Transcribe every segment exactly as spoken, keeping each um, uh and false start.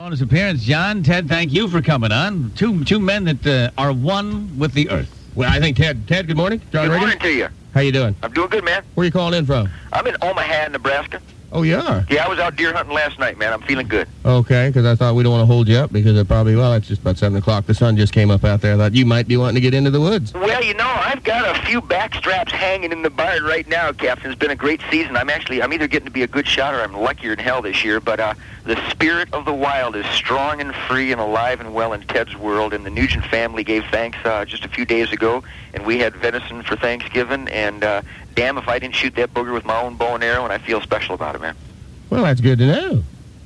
Bonus appearance, John. Ted, thank you for coming on. Two two men that uh, are one with the earth. Well, I think Ted. Ted, good morning. John Good Reagan. morning to you. How you doing? I'm doing good, man. Where you calling in from? I'm in Omaha, Nebraska. Oh, you are? Yeah, I was out deer hunting last night, man. I'm feeling good. Okay, because I thought we don't want to hold you up because it probably, well, it's just about seven o'clock. The sun just came up out there. I thought you might be wanting to get into the woods. Well, you know, I've got a few back straps hanging in the barn right now, Captain. It's been a great season. I'm actually, I'm either getting to be a good shot or I'm luckier than hell this year, but uh, the spirit of the wild is strong and free and alive and well in Ted's world, and the Nugent family gave thanks uh, just a few days ago, and we had venison for Thanksgiving, and uh, damn if I didn't shoot that booger with my own bow and arrow, and I feel special about it, man. Well, that's good to know.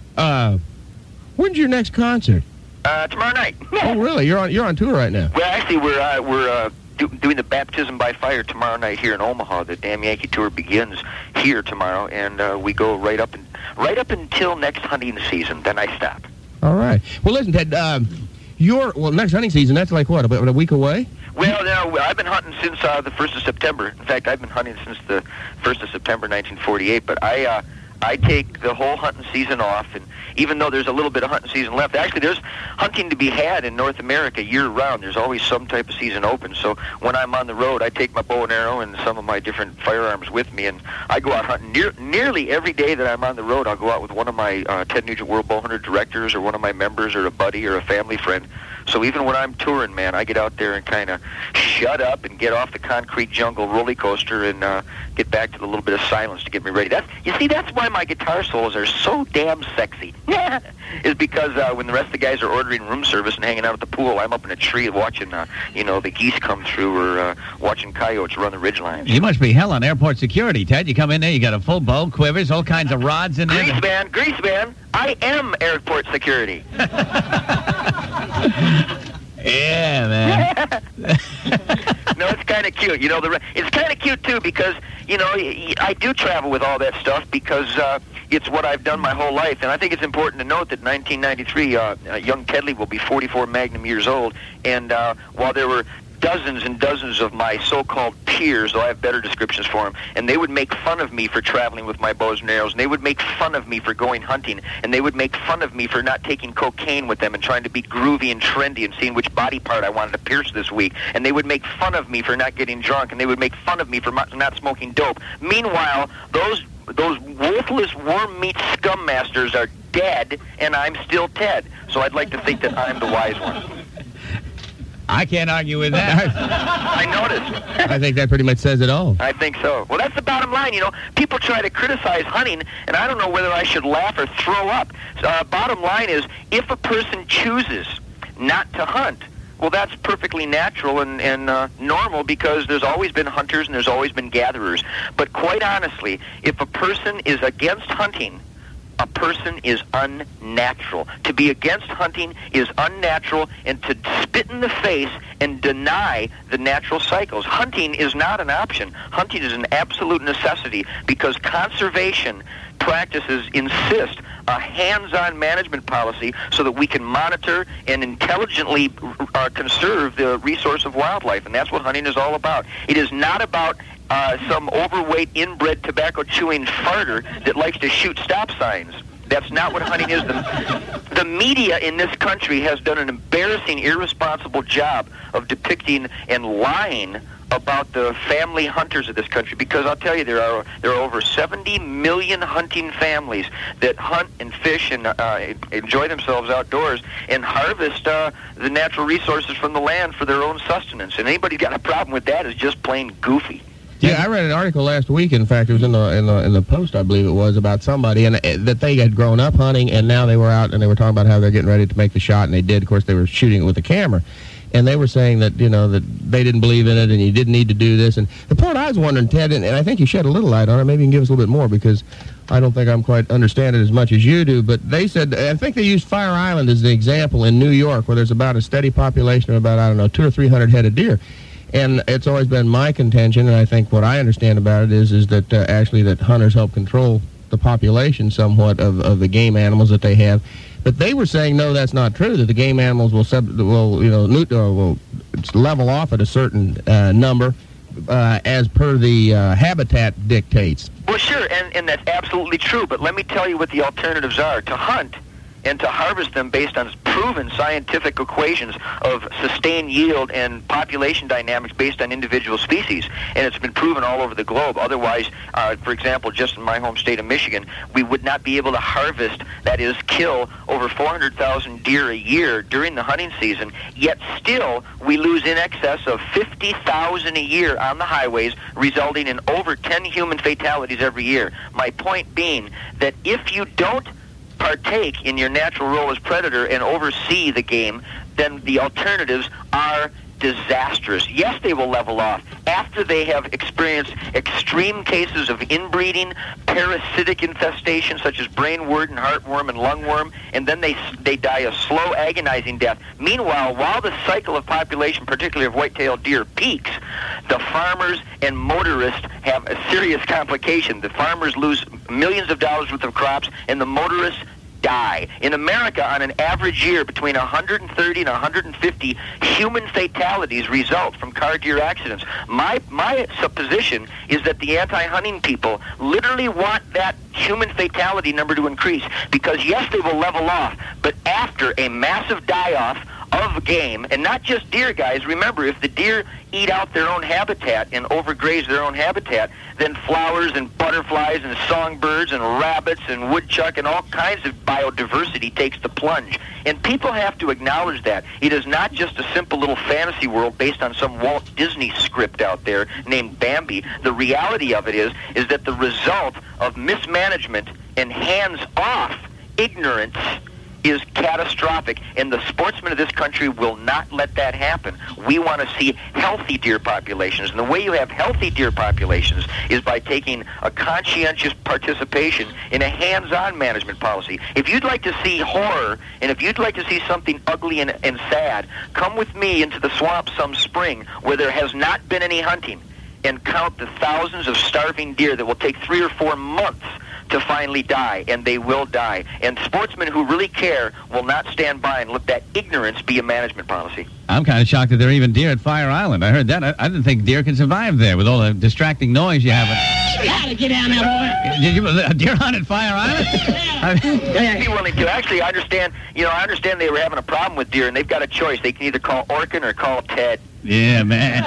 Uh, when's your next concert? Uh, tomorrow night. Oh, really? You're on you're on tour right now. Well, actually, we're uh, we're uh, do, doing the Baptism by Fire tomorrow night here in Omaha. The Damn Yankee Tour begins here tomorrow, and uh, we go right up and right up until next hunting season. Then I stop. All right. Well, listen, Ted. Um, your well, next hunting season. That's like what? About a week away? Well, now I've been hunting since uh, the first of September. In fact, I've been hunting since the first of September, nineteen forty-eight. But I. Uh, I take the whole hunting season off, and even though there's a little bit of hunting season left, actually there's hunting to be had in North America year-round. There's always some type of season open, so when I'm on the road, I take my bow and arrow and some of my different firearms with me, and I go out hunting. Near, nearly every day that I'm on the road, I'll go out with one of my uh, Ted Nugent World Bow Hunter directors or one of my members or a buddy or a family friend. So even when I'm touring, man, I get out there and kind of shut up and get off the concrete jungle roller coaster and uh, get back to the little bit of silence to get me ready. That's, you see, that's why my guitar solos are so damn sexy. Is because uh, when the rest of the guys are ordering room service and hanging out at the pool, I'm up in a tree watching, uh, you know, the geese come through or uh, watching coyotes run the ridgelines. You must be hell on airport security, Ted. You come in there, you got a full bow, quivers, all kinds of rods in there. Grease man, grease man. I am airport security. Yeah, man. No, it's kind of cute. You know, the it's kind of cute too because you know I do travel with all that stuff because uh, it's what I've done my whole life, and I think it's important to note that nineteen ninety-three, uh, uh, young Tedley will be forty-four Magnum years old, and uh, while there were dozens and dozens of my so-called peers, though I have better descriptions for them, and they would make fun of me for traveling with my bows and arrows, and they would make fun of me for going hunting, and they would make fun of me for not taking cocaine with them and trying to be groovy and trendy and seeing which body part I wanted to pierce this week, and they would make fun of me for not getting drunk, and they would make fun of me for not smoking dope. Meanwhile, those those worthless worm meat scum masters are dead, and I'm still Ted, so I'd like to think that I'm the wise one. I can't argue with that. I noticed. I think that pretty much says it all. I think so. Well, that's the bottom line, you know. People try to criticize hunting, and I don't know whether I should laugh or throw up. Uh, bottom line is, if a person chooses not to hunt, well, that's perfectly natural and, and uh, normal because there's always been hunters and there's always been gatherers. But quite honestly, if a person is against hunting, a person is unnatural. To be against hunting is unnatural, and to spit in the face and deny the natural cycles. Hunting is not an option. Hunting is an absolute necessity because conservation practices insist a hands-on management policy so that we can monitor and intelligently uh, conserve the resource of wildlife, and that's what hunting is all about. It is not about Uh, some overweight, inbred, tobacco-chewing farter that likes to shoot stop signs. That's not what hunting is. The, the media in this country has done an embarrassing, irresponsible job of depicting and lying about the family hunters of this country, because I'll tell you, there are there are over seventy million hunting families that hunt and fish and uh, enjoy themselves outdoors and harvest uh, the natural resources from the land for their own sustenance. And anybody got a problem with that is just plain goofy. Yeah, I read an article last week. In fact, it was in the in the in the Post, I believe it was, about somebody and uh, that they had grown up hunting, and now they were out and they were talking about how they're getting ready to make the shot, and they did. Of course, they were shooting it with a camera, and they were saying that you know that they didn't believe in it, and you didn't need to do this. And the part I was wondering, Ted, and, and I think you shed a little light on it. Maybe you can give us a little bit more because I don't think I'm quite understand it as much as you do. But they said, I think they used Fire Island as the example in New York, where there's about a steady population of about I don't know two or three hundred head of deer. And it's always been my contention, and I think what I understand about it is is that uh, actually that hunters help control the population somewhat of, of the game animals that they have. But they were saying, no, that's not true, that the game animals will, sub, will you know, neut- uh, will level off at a certain uh, number uh, as per the uh, habitat dictates. Well, sure, and, and that's absolutely true, but let me tell you what the alternatives are. To hunt and to harvest them based on proven scientific equations of sustained yield and population dynamics based on individual species. And it's been proven all over the globe. Otherwise, uh, for example, just in my home state of Michigan, we would not be able to harvest, that is, kill over four hundred thousand deer a year during the hunting season, yet still we lose in excess of fifty thousand a year on the highways, resulting in over ten human fatalities every year. My point being that if you don't partake in your natural role as predator and oversee the game, then the alternatives are disastrous. Yes, they will level off after they have experienced extreme cases of inbreeding, parasitic infestation such as brainwort and heartworm and lungworm, and then they they die a slow, agonizing death. Meanwhile, while the cycle of population, particularly of white-tailed deer, peaks, the farmers and motorists have a serious complication. The farmers lose millions of dollars worth of crops, and the motorists die. In America, on an average year, between one hundred thirty and one hundred fifty human fatalities result from car deer accidents. My my supposition is that the anti-hunting people literally want that human fatality number to increase, because yes, they will level off, but after a massive die-off of game, and not just deer, guys. Remember, if the deer eat out their own habitat and overgraze their own habitat, then flowers and butterflies and songbirds and rabbits and woodchuck and all kinds of biodiversity takes the plunge. And people have to acknowledge that. It is not just a simple little fantasy world based on some Walt Disney script out there named Bambi. The reality of it is, is that the result of mismanagement and hands-off ignorance is catastrophic, and the sportsmen of this country will not let that happen. We want to see healthy deer populations, and the way you have healthy deer populations is by taking a conscientious participation in a hands-on management policy. If you'd like to see horror, and if you'd like to see something ugly and, and sad, come with me into the swamp some spring where there has not been any hunting, and count the thousands of starving deer that will take three or four months to finally die, and they will die. And sportsmen who really care will not stand by and let that ignorance be a management policy. I'm kind of shocked that there are even deer at Fire Island. I heard that. I, I didn't think deer can survive there with all the distracting noise you have. Gotta get down there, boy. Did you a deer hunt at Fire Island? I'd be willing to. Actually, I understand. You know, I understand they were having a problem with deer, and they've got a choice. They can either call Orkin or call Ted. Yeah, man.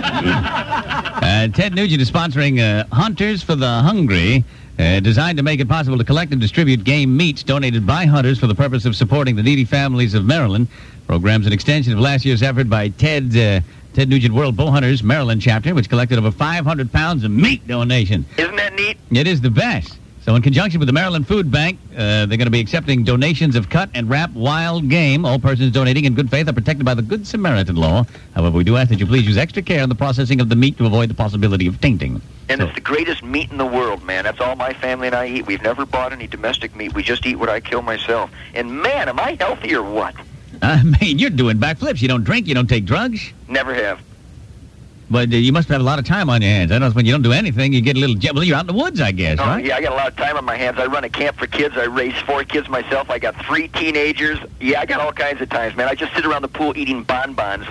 uh, Ted Nugent is sponsoring uh, Hunters for the Hungry, uh, designed to make it possible to collect and distribute game meats donated by hunters for the purpose of supporting the needy families of Maryland. Program's an extension of last year's effort by Ted uh, Ted Nugent World Bowhunters Maryland chapter, which collected over five hundred pounds of meat donations. Isn't that neat? It is the best. So in conjunction with the Maryland Food Bank, uh, they're going to be accepting donations of cut and wrap wild game. All persons donating in good faith are protected by the Good Samaritan law. However, we do ask that you please use extra care in the processing of the meat to avoid the possibility of tainting. And so, it's the greatest meat in the world, man. That's all my family and I eat. We've never bought any domestic meat. We just eat what I kill myself. And man, am I healthy or what? I mean, you're doing backflips. You don't drink, you don't take drugs. Never have. But uh, you must have a lot of time on your hands. I know when you don't do anything, you get a little... Je- well, you're out in the woods, I guess, oh, right? Yeah, I got a lot of time on my hands. I run a camp for kids. I raise four kids myself. I got three teenagers. Yeah, I got all kinds of times, man. I just sit around the pool eating bonbons.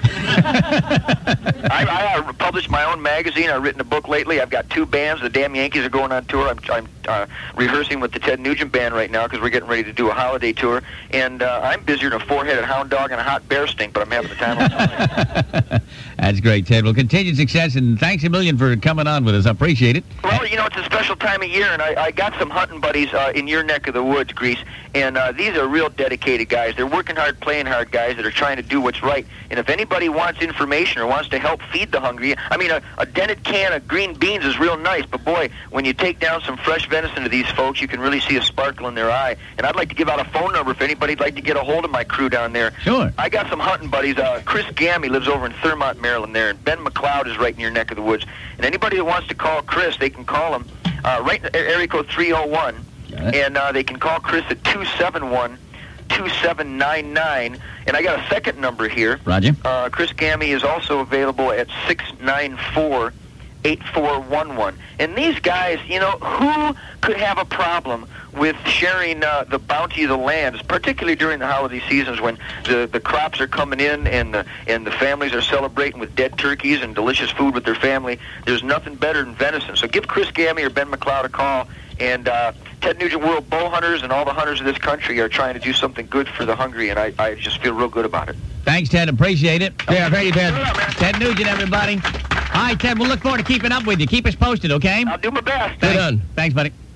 I, I, I published my own magazine. I've written a book lately. I've got two bands. The Damn Yankees are going on tour. I'm, I'm uh, rehearsing with the Ted Nugent Band right now because we're getting ready to do a holiday tour. And uh, I'm busier than a four-headed hound dog and a hot bear stink, but I'm having the time of my life. That's great, Ted. Well, continued success, and thanks a million for coming on with us. I appreciate it. Well, you know, it's a special time of year, and I, I got some hunting buddies uh, in your neck of the woods, Grease, and uh, these are real dedicated guys. They're working hard, playing hard guys that are trying to do what's right. And if anybody wants information or wants to help feed the hungry, I mean, a, a dented can of green beans is real nice, but boy, when you take down some fresh venison to these folks, you can really see a sparkle in their eye. And I'd like to give out a phone number if anybody'd like to get a hold of my crew down there. Sure. I got some hunting buddies. Uh, Chris Gammy lives over in Thurmont, Maryland there, and Ben McLeod is right in your neck of the woods. And anybody that wants to call Chris, they can call him uh, right in area code three oh one, and uh, they can call Chris at two seven one, two seven nine nine. And I got a second number here. Roger. Uh, Chris Gammy is also available at six nine four, eight four one one. And these guys, you know, who could have a problem with sharing uh, the bounty of the land, particularly during the holiday seasons when the, the crops are coming in and the, and the families are celebrating with dead turkeys and delicious food with their family? There's nothing better than venison. So give Chris Gammy or Ben McLeod a call, And uh, Ted Nugent World Bow Hunters and all the hunters of this country are trying to do something good for the hungry, and I, I just feel real good about it. Thanks, Ted. Appreciate it. Yeah, thank you, Ted. Ted Nugent, everybody. All right, Ted, we'll look forward to keeping up with you. Keep us posted, okay? I'll do my best. Thanks. done. Thanks, buddy.